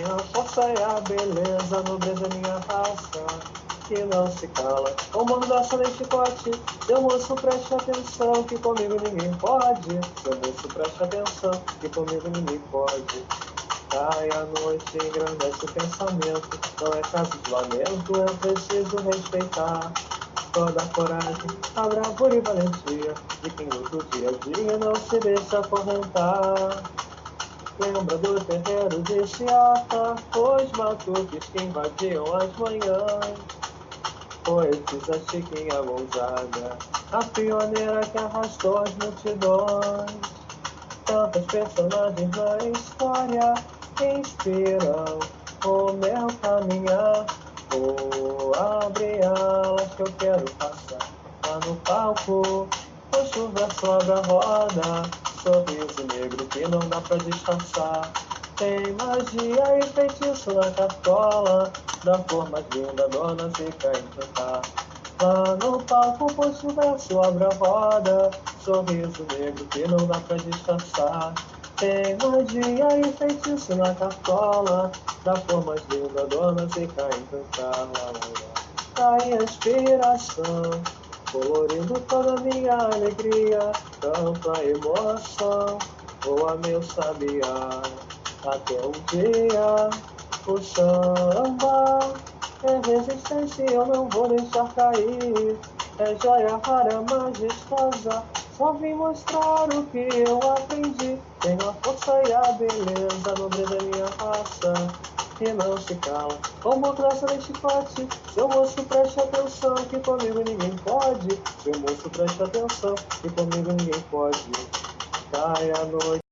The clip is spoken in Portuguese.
Tem a força e a beleza, a nobreza é minha raça, que não se cala. O mordaça nem chicote, seu moço preste atenção, que comigo ninguém pode. Seu moço preste atenção, que comigo ninguém pode. Cai a noite, engrandece o pensamento, não é caso de lamento, é preciso respeitar toda a coragem, a bravura e valentia de quem luta o dia a dia não se deixa acorrentar. Lembra do terreiro de Chiata, os batuques que invadiam as manhãs, poetisa Chiquinha Gonzaga, a pioneira que arrastou as multidões. Tantos personagens na história inspiram o meu caminhar. Vou abrir alas que eu quero passar lá no palco. Puxo o verso, abre a roda, sorriso negro que não dá pra disfarçar. Tem magia e feitiço na cartola, da cor mais linda, dona Zica encantar. Lá no palco, puxo o verso, abre a roda, sorriso negro que não dá pra disfarçar. Tem magia e feitiço na cartola, da cor mais linda, dona Zica encantar. Cai a inspiração, colorindo toda a minha alegria, canto a emoção, voa meu sabiá, até um dia o samba é resistência e eu não vou deixar cair, é joia rara, majestosa, só vim mostrar o que eu aprendi, tenho a força e a beleza, a nobreza é minha raça, que não se cala, como traça de chicote. Seu moço preste atenção, que comigo ninguém pode. Seu moço preste atenção, que comigo ninguém pode. Cai a noite.